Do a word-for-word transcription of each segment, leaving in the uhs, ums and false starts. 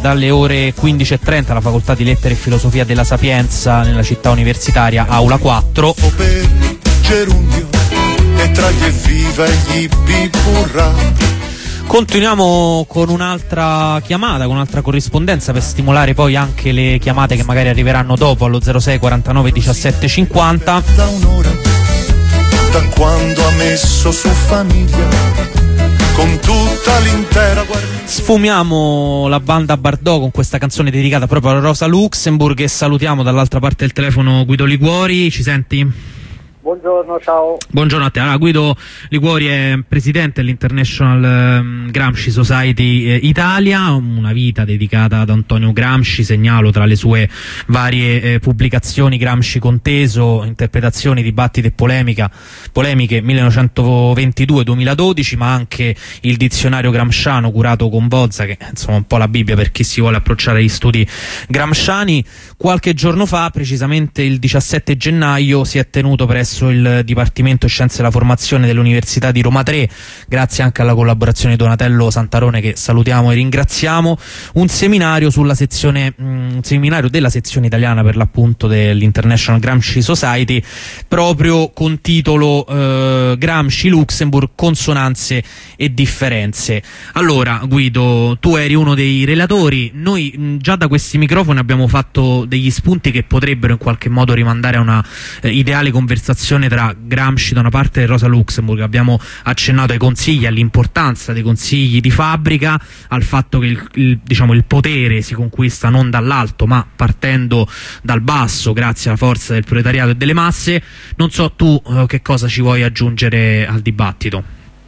dalle ore quindici e trenta alla Facoltà di Lettere e Filosofia della Sapienza nella città universitaria, aula quattro. Per gerundio e tra gli evviva e gli bipurra. Continuiamo con un'altra chiamata, con un'altra corrispondenza per stimolare poi anche le chiamate che magari arriveranno dopo allo zero sei quarantanove diciassette cinquanta. Da un'ora, da quando ha messo su famiglia, con tutta l'intera guarnigione. Sfumiamo la banda Bardot con questa canzone dedicata proprio a Rosa Luxemburg e salutiamo dall'altra parte del telefono Guido Liguori. Ci senti? Buongiorno, ciao. Buongiorno a te. Allora, Guido Liguori è presidente dell'International um, Gramsci Society eh, Italia, una vita dedicata ad Antonio Gramsci. Segnalo tra le sue varie eh, pubblicazioni Gramsci Conteso, interpretazioni, dibattiti e polemica, polemiche millenovecentoventidue duemiladodici, ma anche il dizionario gramsciano curato con Bozza, che insomma è un po' la Bibbia per chi si vuole approcciare agli studi gramsciani. Qualche giorno fa, precisamente il diciassette gennaio, si è tenuto presso il Dipartimento Scienze della Formazione dell'Università di Roma tre, grazie anche alla collaborazione di Donatello Santarone, che salutiamo e ringraziamo, un seminario sulla sezione mh, un seminario della sezione italiana per l'appunto dell'International Gramsci Society, proprio con titolo eh, Gramsci Luxemburg, consonanze e differenze. Allora Guido, tu eri uno dei relatori. Noi mh, già da questi microfoni abbiamo fatto degli spunti che potrebbero in qualche modo rimandare a una eh, ideale conversazione tra Gramsci da una parte e Rosa Luxemburg. Abbiamo accennato ai consigli, all'importanza dei consigli di fabbrica, al fatto che il, il, diciamo, il potere si conquista non dall'alto ma partendo dal basso grazie alla forza del proletariato e delle masse. Non so tu eh, che cosa ci vuoi aggiungere al dibattito?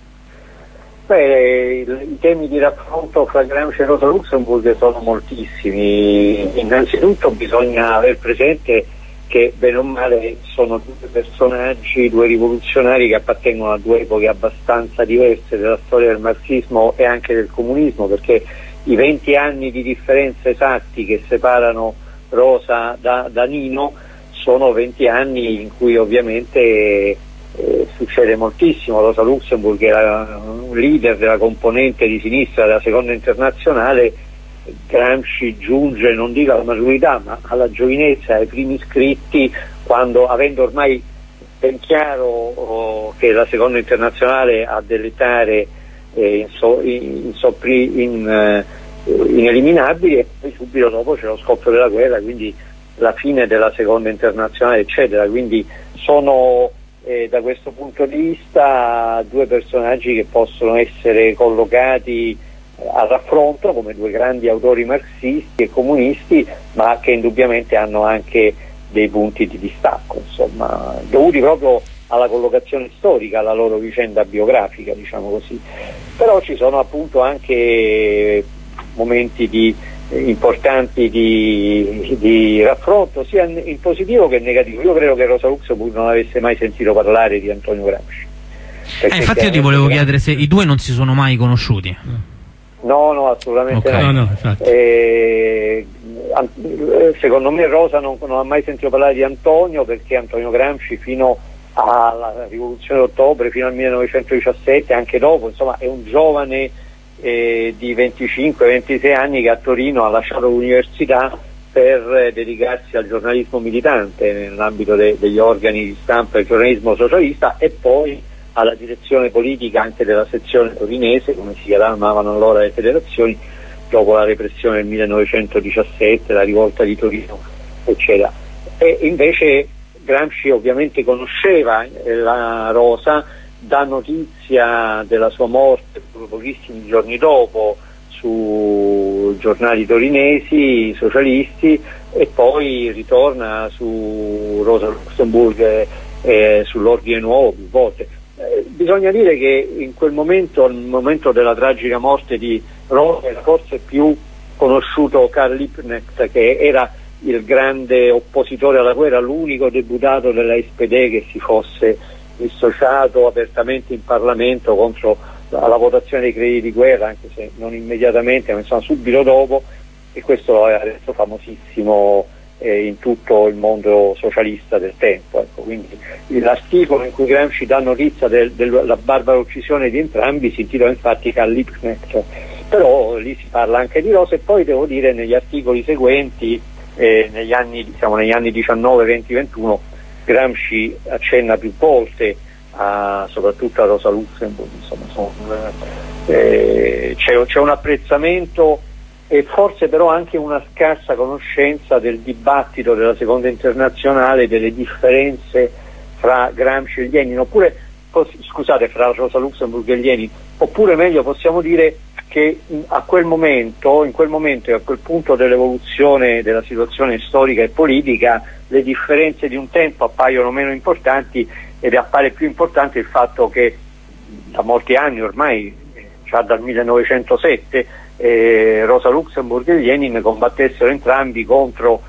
Beh, i temi di raffronto fra Gramsci e Rosa Luxemburg sono moltissimi. Innanzitutto bisogna aver presente che bene o male sono due personaggi, due rivoluzionari che appartengono a due epoche abbastanza diverse della storia del marxismo e anche del comunismo, perché i venti anni di differenza esatti che separano Rosa da, da Nino sono venti anni in cui ovviamente eh, succede moltissimo. Rosa Luxemburg era un leader della componente di sinistra della Seconda Internazionale. Gramsci giunge, non dico alla maturità, ma alla giovinezza, ai primi scritti, quando, avendo ormai ben chiaro oh, che la Seconda Internazionale ha delle tare eh, inso, in, in, in, eh, ineliminabili, e poi subito dopo c'è lo scoppio della guerra, quindi la fine della Seconda Internazionale, eccetera. Quindi sono eh, da questo punto di vista due personaggi che possono essere collocati a raffronto come due grandi autori marxisti e comunisti, ma che indubbiamente hanno anche dei punti di distacco, insomma, dovuti proprio alla collocazione storica, alla loro vicenda biografica, diciamo così. Però ci sono appunto anche momenti di, eh, importanti di, di raffronto, sia in positivo che in negativo. Io credo che Rosa Luxemburg non avesse mai sentito parlare di Antonio Gramsci. Eh, infatti io ti volevo chiedere se i due non si sono mai conosciuti. No, no, assolutamente okay. no. no, no eh, secondo me Rosa non, non ha mai sentito parlare di Antonio, perché Antonio Gramsci fino alla rivoluzione d'ottobre, fino al millenovecentodiciassette, anche dopo, insomma, è un giovane eh, di venticinque ventisei anni che a Torino ha lasciato l'università per eh, dedicarsi al giornalismo militante nell'ambito de, degli organi di stampa del giornalismo socialista, e poi alla direzione politica anche della sezione torinese, come si chiamavano allora le federazioni, dopo la repressione del millenovecentodiciassette, la rivolta di Torino, eccetera. E invece Gramsci ovviamente conosceva eh, la Rosa, dà notizia della sua morte pochissimi giorni dopo su giornali torinesi, socialisti, e poi ritorna su Rosa Luxemburg e eh, sull'Ordine Nuovo più volte. Eh, bisogna dire che in quel momento, nel momento della tragica morte di Rosa, era forse più conosciuto Karl Liebknecht, che era il grande oppositore alla guerra, l'unico deputato della S P D che si fosse dissociato apertamente in Parlamento contro la, la votazione dei crediti di guerra, anche se non immediatamente, ma insomma subito dopo, e questo lo aveva reso famosissimo eh, in tutto il mondo socialista del tempo. Ecco, quindi l'articolo in cui Gramsci dà notizia del, della barbara uccisione di entrambi si intitola infatti Karl Liebknecht, però lì si parla anche di Rosa. E poi devo dire, negli articoli seguenti, eh, negli anni, diciamo, negli anni diciannove, venti, ventuno, Gramsci accenna più volte a, soprattutto a Rosa Luxemburg, insomma, sono, eh, c'è, c'è un apprezzamento e forse però anche una scarsa conoscenza del dibattito della seconda internazionale, delle differenze fra Gramsci e Lenin, oppure, scusate, fra Rosa Luxemburg e Lenin, oppure meglio possiamo dire che a quel momento, in quel momento e a quel punto dell'evoluzione della situazione storica e politica, le differenze di un tempo appaiono meno importanti, ed appare più importante il fatto che da molti anni ormai, già dal millenovecentosette, eh, Rosa Luxemburg e Lenin combattessero entrambi contro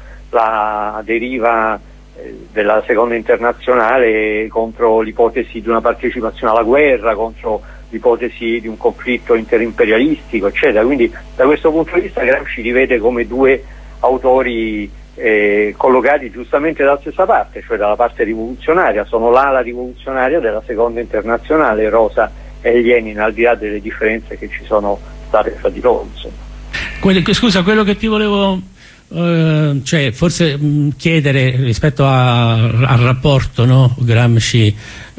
la deriva eh, della seconda internazionale, contro l'ipotesi di una partecipazione alla guerra, contro l'ipotesi di un conflitto interimperialistico, eccetera. Quindi da questo punto di vista Gramsci li vede come due autori eh, collocati giustamente dalla stessa parte, cioè dalla parte rivoluzionaria. Sono l'ala rivoluzionaria della seconda internazionale, Rosa e Lenin, al di là delle differenze che ci sono state fra di loro, insomma. Quello, scusa, quello che ti volevo Uh, cioè forse mh, chiedere rispetto a, al rapporto, no? Gramsci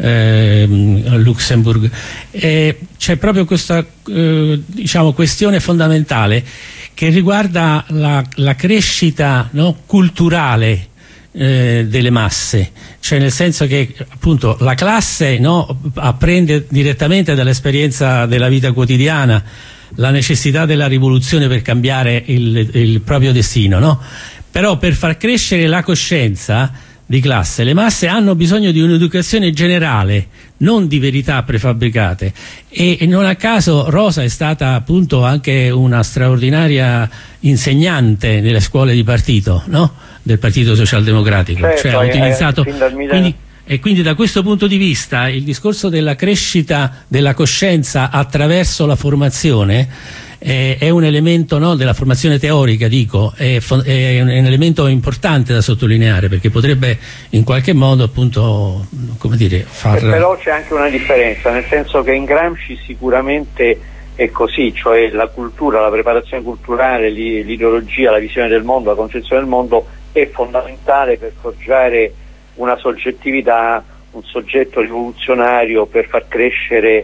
eh, Luxemburg, eh, c'è proprio questa eh, diciamo questione fondamentale che riguarda la, la crescita, no? culturale eh, delle masse, cioè nel senso che appunto la classe, no? apprende direttamente dall'esperienza della vita quotidiana la necessità della rivoluzione per cambiare il, il proprio destino, no? Però per far crescere la coscienza di classe le masse hanno bisogno di un'educazione generale, non di verità prefabbricate, e, e non a caso Rosa è stata appunto anche una straordinaria insegnante nelle scuole di partito, no? Del Partito Socialdemocratico, certo, cioè ha utilizzato eh, quindi, e quindi da questo punto di vista il discorso della crescita della coscienza attraverso la formazione eh, è un elemento, no, della formazione teorica, dico, è, è un elemento importante da sottolineare, perché potrebbe in qualche modo appunto, come dire, far... Eh, però c'è anche una differenza, nel senso che in Gramsci sicuramente è così, cioè la cultura, la preparazione culturale, l'ideologia, la visione del mondo, la concezione del mondo è fondamentale per forgiare una soggettività, un soggetto rivoluzionario, per far crescere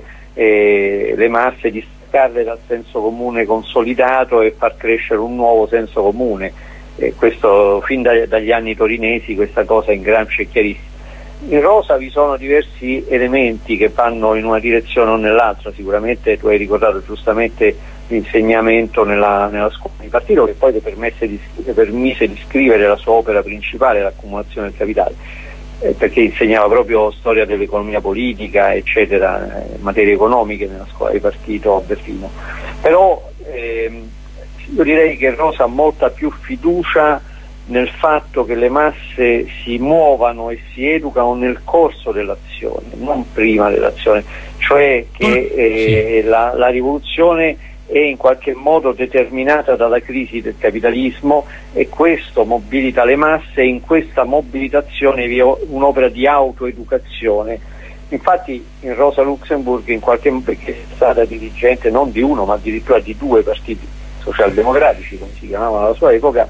eh, le masse, distaccarle dal senso comune consolidato e far crescere un nuovo senso comune. E questo fin da, dagli anni torinesi questa cosa in Gramsci è chiarissima. In Rosa vi sono diversi elementi che vanno in una direzione o nell'altra. Sicuramente tu hai ricordato giustamente l'insegnamento nella, nella scuola di partito, che poi le permise di, le permise di scrivere la sua opera principale, l'accumulazione del capitale, eh, perché insegnava proprio storia dell'economia politica, eccetera, eh, materie economiche nella scuola di partito a Berlino. Però ehm, io direi che Rosa ha molta più fiducia nel fatto che le masse si muovano e si educano nel corso dell'azione, non prima dell'azione, cioè che eh, sì. la, la rivoluzione è in qualche modo determinata dalla crisi del capitalismo, e questo mobilita le masse, e in questa mobilitazione vi è un'opera di autoeducazione. Infatti in Rosa Luxemburg, in qualche modo, perché è stata dirigente non di uno ma addirittura di due partiti socialdemocratici, come si chiamavano alla sua epoca,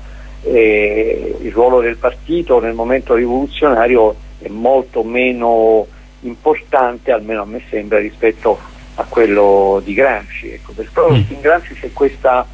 eh, il ruolo del partito nel momento rivoluzionario è molto meno importante, almeno a me sembra, rispetto a quello di Gramsci. Ecco, per proprio in Gramsci c'è questa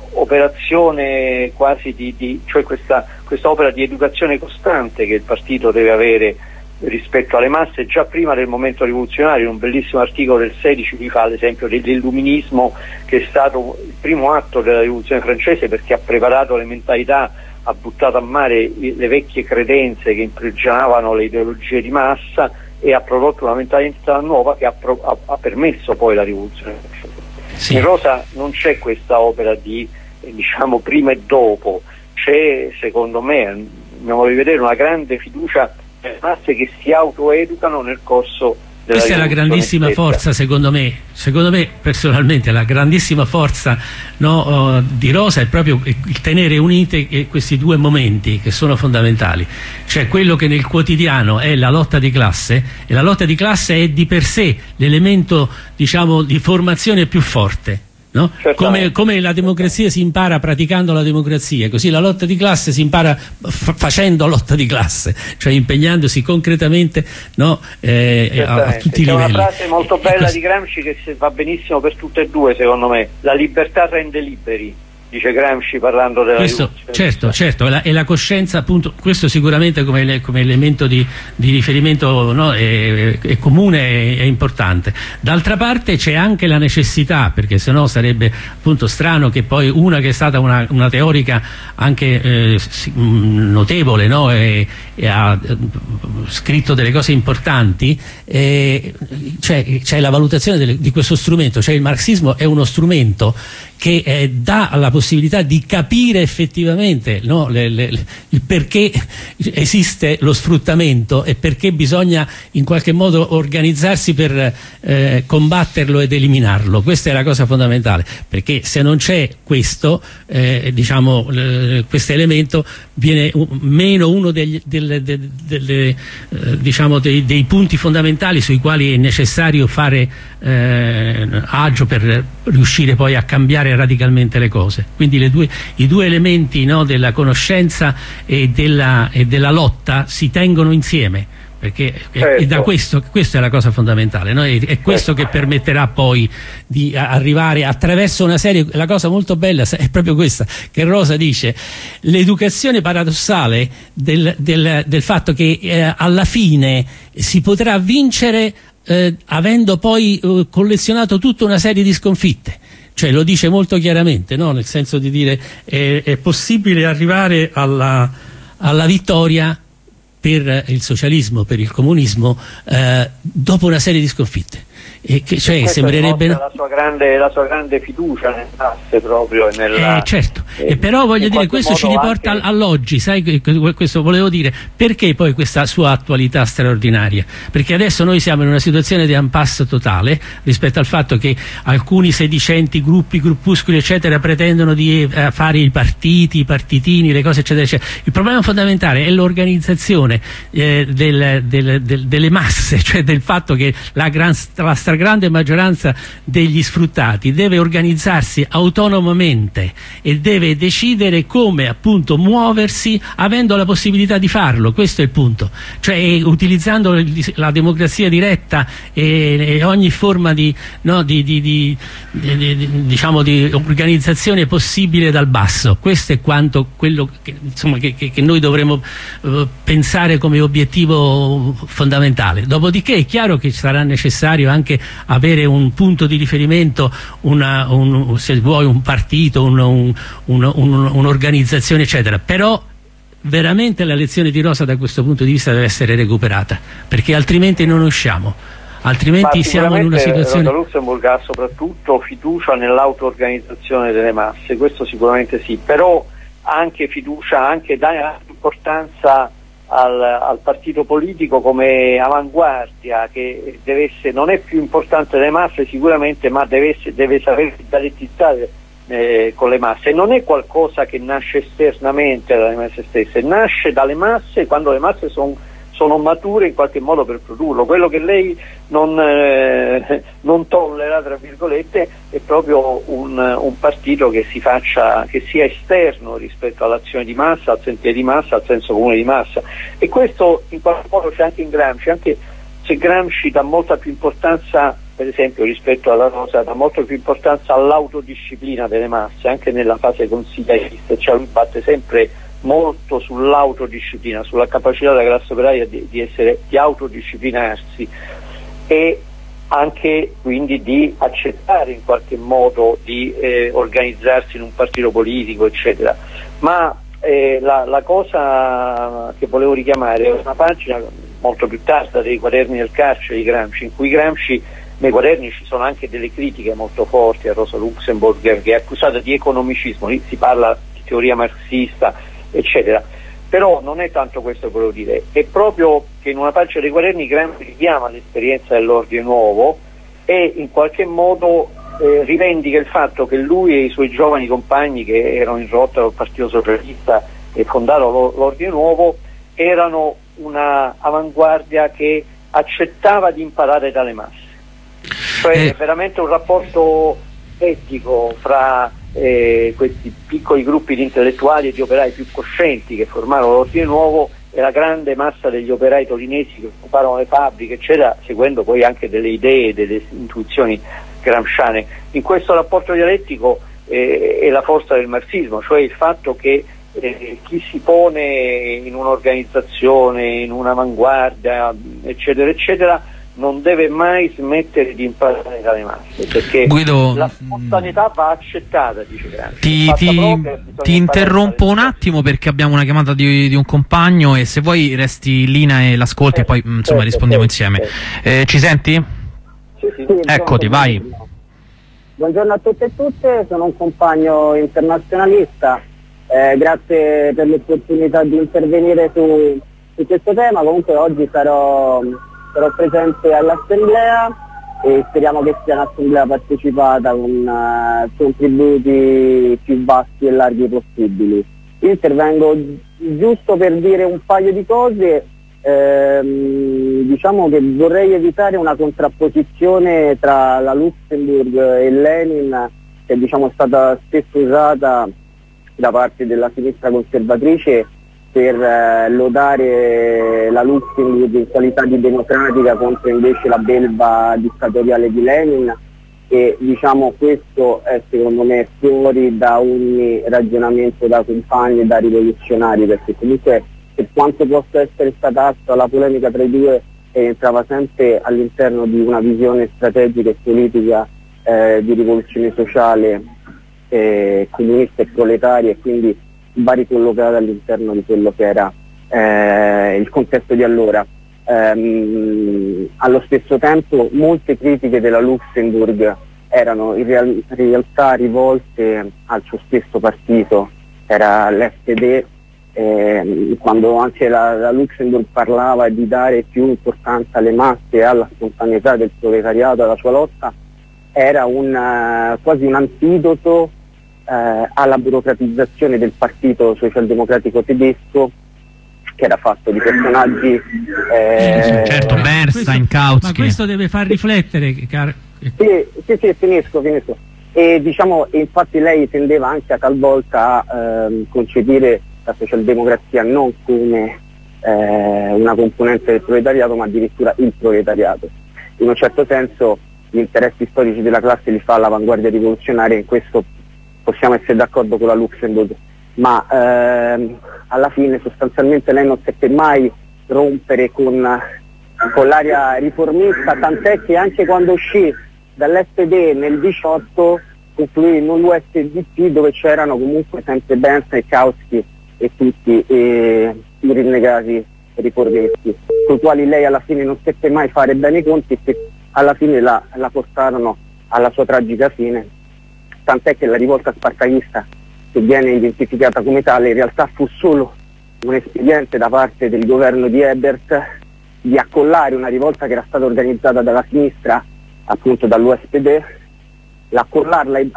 operazione quasi di, di cioè questa, questa opera di educazione costante che il partito deve avere rispetto alle masse. Già prima del momento rivoluzionario, in un bellissimo articolo del sedici vi fa l'esempio dell'illuminismo, che è stato il primo atto della rivoluzione francese, perché ha preparato le mentalità, ha buttato a mare le vecchie credenze che imprigionavano le ideologie di massa e ha prodotto una mentalità nuova che ha, pro, ha, ha permesso poi la rivoluzione francese. Sì. In Rosa non c'è questa opera di eh, diciamo prima e dopo, c'è, secondo me, a mio modo di vedere, una grande fiducia nelle masse che si autoeducano nel corso della Questa è la grandissima stessa. forza, secondo me, secondo me personalmente la grandissima forza, no, uh, di Rosa è proprio il tenere uniti questi due momenti che sono fondamentali, cioè quello che nel quotidiano è la lotta di classe, e la lotta di classe è di per sé l'elemento, diciamo, di formazione più forte, No? Come, come la democrazia si impara praticando la democrazia, così la lotta di classe si impara f- facendo lotta di classe, cioè impegnandosi concretamente, no, eh, a, a tutti i C'è livelli. C'è una frase molto bella e, e di Gramsci che va benissimo per tutte e due, secondo me: la libertà rende liberi, dice Gramsci parlando della questo, certo, certo, e la, e la coscienza, appunto, questo sicuramente come, come elemento di, di riferimento, no, è, è comune, è, è importante. D'altra parte c'è anche la necessità, perché sennò sarebbe appunto strano che poi una che è stata una, una teorica anche eh, notevole, no, e, e ha eh, scritto delle cose importanti, eh, c'è, c'è la valutazione delle, di questo strumento, cioè il marxismo è uno strumento che eh, dà la possibilità di capire effettivamente, no, le, le, le, il perché esiste lo sfruttamento e perché bisogna in qualche modo organizzarsi per eh, combatterlo ed eliminarlo. Questa è la cosa fondamentale, perché se non c'è questo, eh, diciamo, eh, questo elemento, viene meno uno degli, delle, delle, delle, eh, diciamo dei, dei punti fondamentali sui quali è necessario fare eh, agio per riuscire poi a cambiare radicalmente le cose. Quindi le due, i due elementi, no, della conoscenza e della, e della lotta si tengono insieme, perché certo. è, è da questo, questa è la cosa fondamentale, no? è, è questo che permetterà poi di arrivare attraverso una serie. La cosa molto bella è proprio questa che Rosa dice: l'educazione paradossale del, del, del fatto che eh, alla fine si potrà vincere eh, avendo poi eh, collezionato tutta una serie di sconfitte. Cioè lo dice molto chiaramente, no? Nel senso di dire è, è possibile arrivare alla, alla vittoria per il socialismo, per il comunismo, eh, dopo una serie di sconfitte. E che, cioè, sembrerebbe la sua grande, la sua grande fiducia nel classe proprio e nella, eh, certo, eh, e però voglio dire, questo ci riporta anche all'oggi, sai, questo volevo dire, perché poi questa sua attualità straordinaria? Perché adesso noi siamo in una situazione di impasse totale rispetto al fatto che alcuni sedicenti gruppi, gruppuscoli eccetera pretendono di eh, fare i partiti, i partitini, le cose eccetera eccetera. Il problema fondamentale è l'organizzazione eh, del, del, del, delle masse, cioè del fatto che la gran la stragrande maggioranza degli sfruttati deve organizzarsi autonomamente e deve decidere come appunto muoversi avendo la possibilità di farlo. Questo è il punto, cioè utilizzando la democrazia diretta e, e ogni forma di, no, di, di, di, di, di, diciamo di organizzazione possibile dal basso. Questo è quanto quello che, insomma, che, che, che noi dovremmo uh, pensare come obiettivo fondamentale. Dopodiché è chiaro che sarà necessario anche avere un punto di riferimento, una, un, se vuoi un partito, un, un, un, un, un'organizzazione eccetera, però veramente la lezione di Rosa da questo punto di vista deve essere recuperata, perché altrimenti non usciamo, altrimenti siamo in una situazione. Rosa Luxemburg ha soprattutto fiducia nell'auto-organizzazione delle masse, questo sicuramente sì, però anche fiducia, anche dà importanza Al, al partito politico come avanguardia che deve essere, non è più importante delle masse sicuramente, ma deve, essere, deve saper dialettizzare eh, con le masse. Non è qualcosa che nasce esternamente dalle masse stesse, nasce dalle masse quando le masse sono sono mature in qualche modo per produrlo. Quello che lei non, eh, non tollera, tra virgolette, è proprio un, un partito che si faccia, che sia esterno rispetto all'azione di massa, al sentire di massa, al senso comune di massa. E questo in qualche modo c'è anche in Gramsci, anche se Gramsci dà molta più importanza, per esempio rispetto alla Rosa, dà molta più importanza all'autodisciplina delle masse, anche nella fase consigliarista, cioè lui batte sempre molto sull'autodisciplina, sulla capacità della classe operaia di, di, essere, di autodisciplinarsi e anche quindi di accettare in qualche modo di eh, organizzarsi in un partito politico eccetera. Ma eh, la, la cosa che volevo richiamare è una pagina molto più tarda dei Quaderni del carcere di Gramsci, in cui Gramsci, nei quaderni ci sono anche delle critiche molto forti a Rosa Luxemburg, che è accusata di economicismo, lì si parla di teoria marxista eccetera, però non è tanto questo che volevo dire, è proprio che in una pagina dei quaderni Gramsci richiama l'esperienza dell'Ordine Nuovo e in qualche modo eh, rivendica il fatto che lui e i suoi giovani compagni che erano in rotta col Partito Socialista e fondarono l'Ordine Nuovo erano una avanguardia che accettava di imparare dalle masse, cioè eh. è veramente un rapporto etico fra eh, questi piccoli gruppi di intellettuali e di operai più coscienti che formarono l'Ordine Nuovo e la grande massa degli operai torinesi che occuparono le fabbriche, eccetera, seguendo poi anche delle idee, delle intuizioni gramsciane. In questo rapporto dialettico eh, è la forza del marxismo, cioè il fatto che eh, chi si pone in un'organizzazione, in un'avanguardia, eccetera, eccetera, non deve mai smettere di imparare dalle masse, perché Guido, la spontaneità va accettata, dice Gramsci. Ti, ti, ti interrompo un attimo perché abbiamo una chiamata di, di un compagno e se vuoi resti in linea e l'ascolti eh, e poi insomma certo, rispondiamo certo, insieme. Certo. Eh, ci senti? Sì, sì, sì, Eccoti, vai. Buongiorno a tutti e tutte, sono un compagno internazionalista, eh, grazie per l'opportunità di intervenire su, su questo tema. Comunque oggi sarò, sarò presente all'assemblea e speriamo che sia un'assemblea partecipata con uh, contributi più vasti e larghi possibili. Io intervengo giusto per dire un paio di cose. Ehm, diciamo che vorrei evitare una contrapposizione tra la Luxemburg e Lenin, che diciamo è stata spesso usata da parte della sinistra conservatrice per eh, lodare la Luxemburg in qualità di democratica contro invece la belva dittatoriale di Lenin, e diciamo questo è secondo me fuori da ogni ragionamento da compagni e da rivoluzionari, perché comunque per quanto possa essere stata alta la polemica tra i due, eh, entrava sempre all'interno di una visione strategica e politica eh, di rivoluzione sociale, eh, comunista e proletaria, e quindi va ricollocata all'interno di quello che era eh, il contesto di allora. Ehm, allo stesso tempo molte critiche della Luxemburg erano in, real- in realtà rivolte al suo stesso partito, era l'F D. Eh, quando anche la, la Luxemburg parlava di dare più importanza alle masse e alla spontaneità del proletariato, alla sua lotta, era un, uh, quasi un antidoto uh, alla burocratizzazione del partito socialdemocratico tedesco, che era fatto di personaggi eh, certo, Bernstein, Kautsky. Ma questo deve far riflettere, caro. Sì, sì, sì, finisco, finisco. E diciamo, infatti lei tendeva anche a talvolta a ehm, concepire la socialdemocrazia non come eh, una componente del proletariato, ma addirittura il proletariato. In un certo senso gli interessi storici della classe li fa l'avanguardia rivoluzionaria, in questo possiamo essere d'accordo con la Luxemburg, ma ehm, alla fine sostanzialmente lei non seppe mai rompere con, con l'area riformista, tant'è che anche quando uscì dall'F D nel diciotto confluì in un U S D P dove c'erano comunque sempre Bernstein e Kautsky e tutti eh, i rinnegati riformisti, con i quali lei alla fine non seppe mai fare bene i conti, e che alla fine la, la portarono alla sua tragica fine, tant'è che la rivolta spartachista, che viene identificata come tale, in realtà fu solo un espediente da parte del governo di Ebert di accollare una rivolta che era stata organizzata dalla sinistra, appunto dall'U S P D, l'accollarla ai,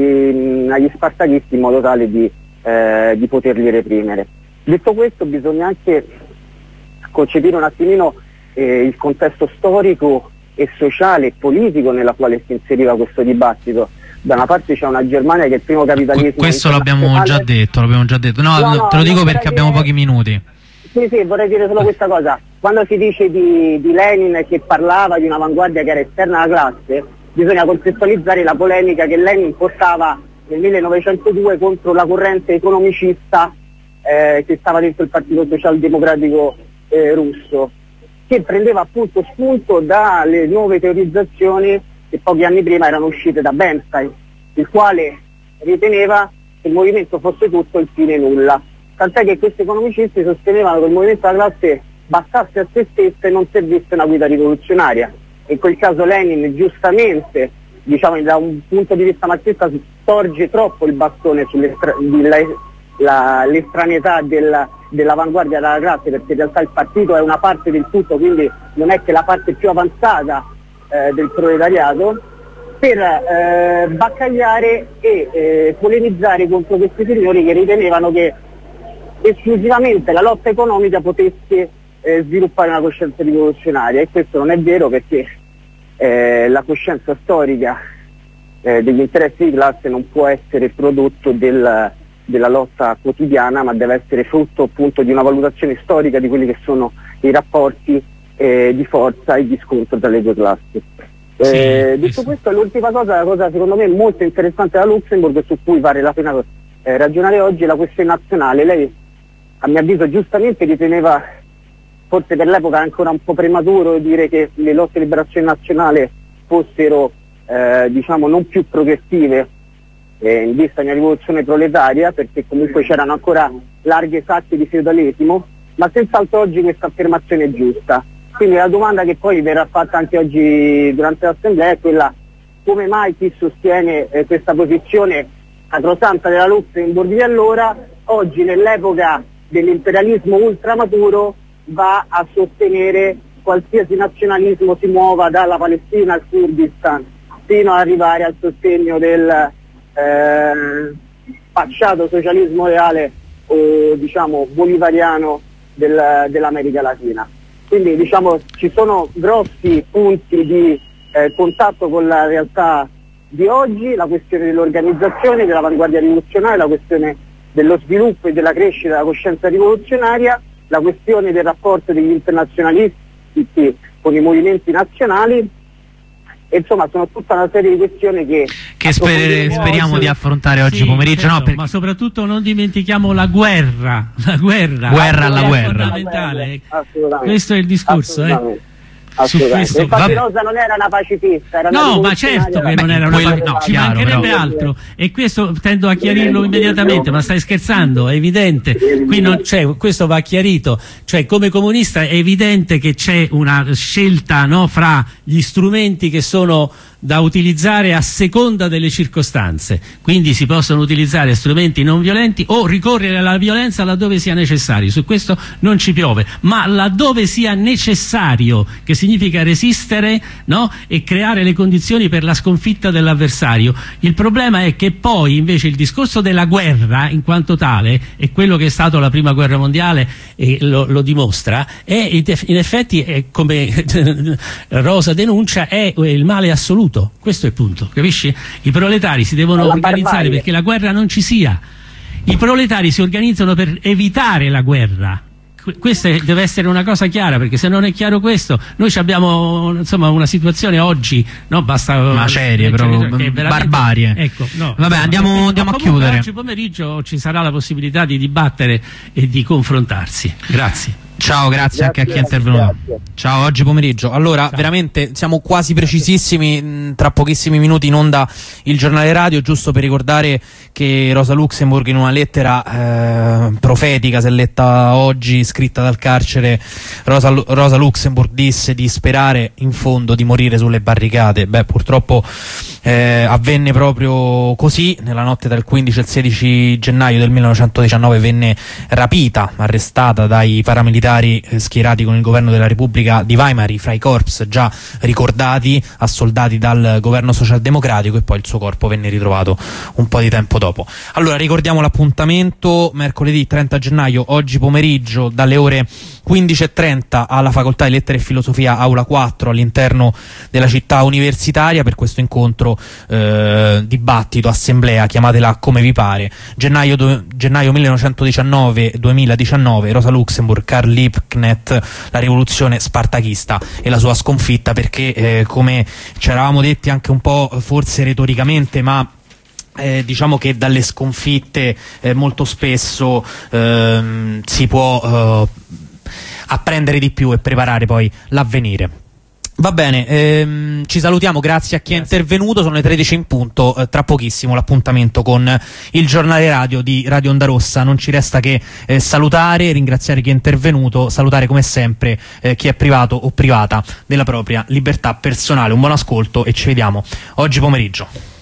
ai, agli spartachisti in modo tale di Eh, di poterli reprimere. Detto questo, bisogna anche concepire un attimino eh, il contesto storico e sociale e politico nella quale si inseriva questo dibattito. Da una parte c'è una Germania che è il primo capitalismo. Questo l'abbiamo già detto, l'abbiamo già detto. No, no, no te lo dico perché dire... abbiamo pochi minuti. Sì, sì, vorrei dire solo questa cosa. Quando si dice di, di Lenin che parlava di un'avanguardia che era esterna alla classe, bisogna contestualizzare la polemica che Lenin portava nel millenovecentodue contro la corrente economicista eh, che stava dentro il Partito Socialdemocratico eh, russo, che prendeva appunto spunto dalle nuove teorizzazioni che pochi anni prima erano uscite da Bernstein, il quale riteneva che il movimento fosse tutto il fine nulla, tant'è che questi economicisti sostenevano che il movimento della classe bastasse a se stesso e non servisse una guida rivoluzionaria. In quel caso Lenin giustamente, diciamo da un punto di vista marxista, storge troppo il bastone sull'estraneità della, dell'avanguardia della classe, perché in realtà il partito è una parte del tutto, quindi non è che la parte più avanzata eh, del proletariato, per eh, baccagliare e eh, polemizzare contro questi signori che ritenevano che esclusivamente la lotta economica potesse eh, sviluppare una coscienza rivoluzionaria, e questo non è vero, perché Eh, la coscienza storica eh, degli interessi di classe non può essere prodotto del, della lotta quotidiana, ma deve essere frutto appunto di una valutazione storica di quelli che sono i rapporti eh, di forza e di scontro tra le due classi. Eh, sì, detto questo, l'ultima cosa, la cosa secondo me molto interessante da Luxemburg, su cui vale la pena eh, ragionare oggi, è la questione nazionale. Lei, a mio avviso, giustamente riteneva, forse per l'epoca ancora un po' prematuro, dire che le lotte di liberazione nazionale fossero eh, diciamo non più progressive eh, in vista di una rivoluzione proletaria, perché comunque c'erano ancora larghe sacche di feudalesimo, ma senz'altro oggi questa affermazione è giusta. Quindi la domanda che poi verrà fatta anche oggi durante l'assemblea è quella: come mai chi sostiene eh, questa posizione sacrosanta della Luxemburg di allora, oggi nell'epoca dell'imperialismo ultramaturo va a sostenere qualsiasi nazionalismo si muova dalla Palestina al Kurdistan, fino ad arrivare al sostegno del eh, facciato socialismo reale o diciamo bolivariano del, dell'America Latina. Quindi diciamo ci sono grossi punti di eh, contatto con la realtà di oggi, la questione dell'organizzazione, della avanguardia rivoluzionaria, la questione dello sviluppo e della crescita della coscienza rivoluzionaria, la questione del rapporto degli internazionalisti con i movimenti nazionali. E insomma sono tutta una serie di questioni che, che sper speriamo se... di affrontare oggi sì, pomeriggio, certo, no, perché... ma soprattutto non dimentichiamo la guerra, la guerra, guerra alla guerra. Fondamentale. Questo è il discorso, eh. Su questo, infatti Rosa non era una pacifista, era no, una ma certo che non era una pacifista, no, ci chiaro, mancherebbe però altro, e questo tendo a chiarirlo immediatamente. Ma stai scherzando? È evidente, qui non c'è, questo va chiarito, cioè come comunista è evidente che c'è una scelta, no, fra gli strumenti che sono da utilizzare a seconda delle circostanze, quindi si possono utilizzare strumenti non violenti o ricorrere alla violenza laddove sia necessario, su questo non ci piove, ma laddove sia necessario, che significa resistere, no? E creare le condizioni per la sconfitta dell'avversario. Il problema è che poi invece il discorso della guerra in quanto tale, e quello che è stato la prima guerra mondiale e lo, lo dimostra, è in effetti è, come Rosa denuncia, è il male assoluto. Questo è il punto, capisci? I proletari si devono la organizzare barbarie. Perché la guerra non ci sia. I proletari si organizzano per evitare la guerra. Questa deve essere una cosa chiara, perché se non è chiaro questo, noi abbiamo insomma una situazione oggi, no, basta macerie, proprio barbarie. Ecco, no, vabbè, no, andiamo, no, andiamo a chiudere. Oggi pomeriggio ci sarà la possibilità di dibattere e di confrontarsi. Grazie. Ciao, grazie, grazie anche a chi è intervenuto. Grazie. Ciao, oggi pomeriggio. Allora, ciao. Veramente siamo quasi precisissimi, mh, tra pochissimi minuti in onda il giornale radio, giusto per ricordare che Rosa Luxemburg in una lettera eh, profetica, se letta oggi, scritta dal carcere, Rosa, Rosa Luxemburg disse di sperare in fondo di morire sulle barricate. Beh, purtroppo eh, avvenne proprio così. Nella notte dal quindici al sedici gennaio del millenovecentodiciannove venne rapita, arrestata dai paramilitari schierati con il governo della Repubblica di Weimar, i Freikorps già ricordati, assoldati dal governo socialdemocratico, e poi il suo corpo venne ritrovato un po' di tempo dopo. Allora ricordiamo l'appuntamento: mercoledì trenta gennaio, oggi pomeriggio, dalle ore quindici e trenta alla Facoltà di Lettere e Filosofia Aula quattro all'interno della città universitaria, per questo incontro, eh, dibattito, assemblea, chiamatela come vi pare. Gennaio, do, gennaio millenovecentodiciannove duemiladiciannove, Rosa Luxemburg, Karl Liebknecht, la rivoluzione spartachista e la sua sconfitta, perché eh, come ci eravamo detti anche un po' forse retoricamente, ma Eh, diciamo che dalle sconfitte eh, molto spesso ehm, si può eh, apprendere di più e preparare poi l'avvenire. Va bene, ehm, ci salutiamo, grazie a chi grazie. è intervenuto, sono le tredici in punto, eh, tra pochissimo l'appuntamento con il giornale radio di Radio Onda Rossa. Non ci resta che eh, salutare, ringraziare chi è intervenuto, salutare come sempre eh, chi è privato o privata della propria libertà personale. Un buon ascolto e ci vediamo oggi pomeriggio.